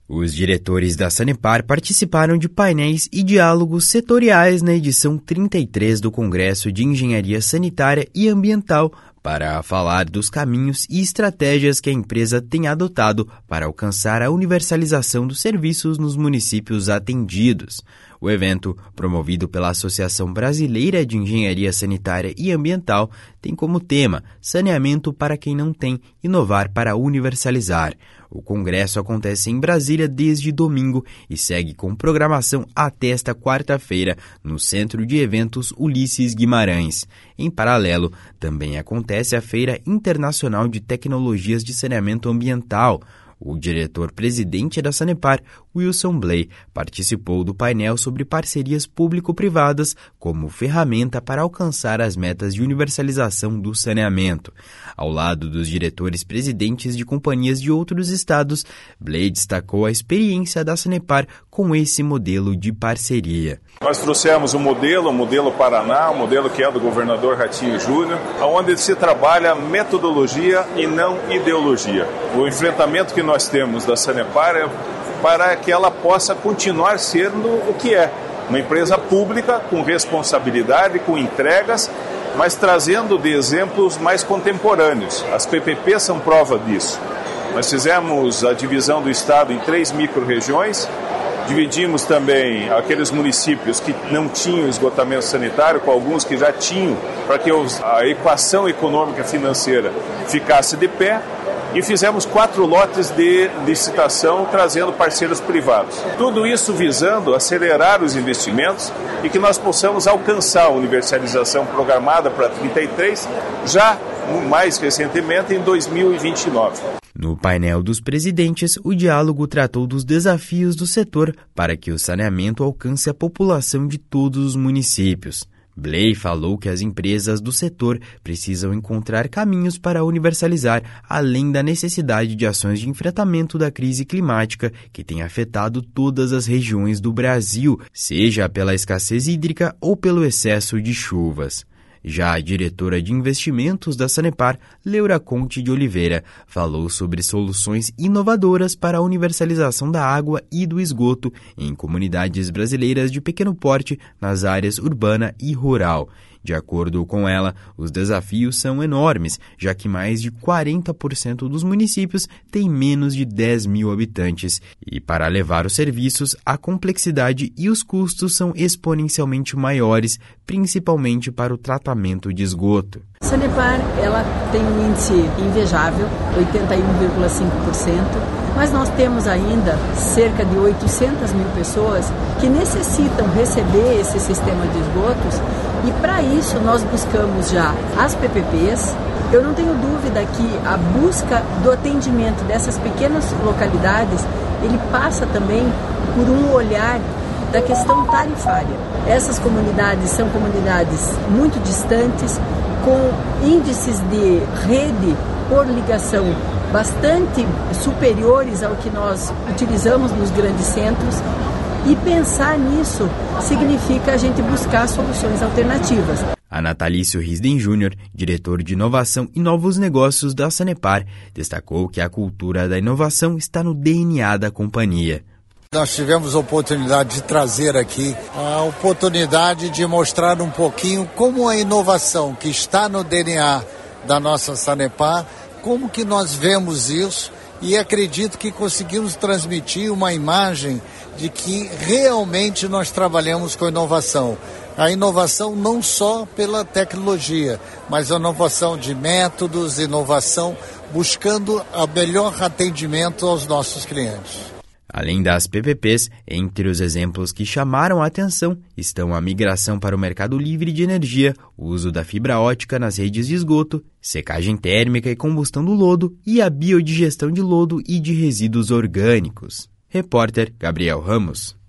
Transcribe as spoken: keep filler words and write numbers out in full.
Os diretores da Sanepar participaram de painéis e diálogos setoriais na edição trinta e três do Congresso de Engenharia Sanitária e Ambiental para falar dos caminhos e estratégias que a empresa tem adotado para alcançar a universalização dos serviços nos municípios atendidos. O evento, promovido pela Associação Brasileira de Engenharia Sanitária e Ambiental, tem como tema Saneamento para quem não tem, inovar para universalizar. O congresso acontece em Brasília desde domingo e segue com programação até esta quarta-feira no Centro de Eventos Ulisses Guimarães. Em paralelo, também acontece a Feira Internacional de Tecnologias de Saneamento Ambiental. O diretor-presidente da Sanepar, Wilson Bley, participou do painel sobre parcerias público-privadas como ferramenta para alcançar as metas de universalização do saneamento. Ao lado dos diretores-presidentes de companhias de outros estados, Bley destacou a experiência da Sanepar com esse modelo de parceria. Nós trouxemos o modelo, o modelo Paraná, o modelo que é do governador Ratinho Júnior, onde se trabalha metodologia e não ideologia. O enfrentamento que nós temos da Sanepar é para que ela possa continuar sendo o que é, uma empresa pública com responsabilidade, com entregas, mas trazendo de exemplos mais contemporâneos. As P P Ps são prova disso. Nós fizemos a divisão do estado em três micro-regiões, dividimos também aqueles municípios que não tinham esgotamento sanitário com alguns que já tinham, para que a equação econômica e financeira ficasse de pé. E fizemos quatro lotes de licitação trazendo parceiros privados. Tudo isso visando acelerar os investimentos e que nós possamos alcançar a universalização programada para trinta e três, já mais recentemente em dois mil e vinte e nove. No painel dos presidentes, o diálogo tratou dos desafios do setor para que o saneamento alcance a população de todos os municípios. Bley falou que as empresas do setor precisam encontrar caminhos para universalizar, além da necessidade de ações de enfrentamento da crise climática que tem afetado todas as regiões do Brasil, seja pela escassez hídrica ou pelo excesso de chuvas. Já a diretora de investimentos da Sanepar, Leura Conte de Oliveira, falou sobre soluções inovadoras para a universalização da água e do esgoto em comunidades brasileiras de pequeno porte nas áreas urbana e rural. De acordo com ela, os desafios são enormes, já que mais de quarenta por cento dos municípios têm menos de dez mil habitantes. E para levar os serviços, a complexidade e os custos são exponencialmente maiores, principalmente para o tratamento de esgoto. A Sanepar ela tem um índice invejável, oitenta e um vírgula cinco por cento, mas nós temos ainda cerca de oitocentas mil pessoas que necessitam receber esse sistema de esgotos. E para isso nós buscamos já as P P Ps. Eu não tenho dúvida que a busca do atendimento dessas pequenas localidades, ele passa também por um olhar da questão tarifária. Essas comunidades são comunidades muito distantes, com índices de rede por ligação bastante superiores ao que nós utilizamos nos grandes centros. E pensar nisso significa a gente buscar soluções alternativas. A Natalício Risden Júnior, diretor de inovação e novos negócios da Sanepar, destacou que a cultura da inovação está no D N A da companhia. Nós tivemos a oportunidade de trazer aqui a oportunidade de mostrar um pouquinho como a inovação que está no D N A da nossa Sanepar, como que nós vemos isso, e acredito que conseguimos transmitir uma imagem de que realmente nós trabalhamos com inovação. A inovação não só pela tecnologia, mas a inovação de métodos, inovação buscando o melhor atendimento aos nossos clientes. Além das P P Ps, entre os exemplos que chamaram a atenção estão a migração para o mercado livre de energia, o uso da fibra ótica nas redes de esgoto, secagem térmica e combustão do lodo e a biodigestão de lodo e de resíduos orgânicos. Repórter Gabriel Ramos.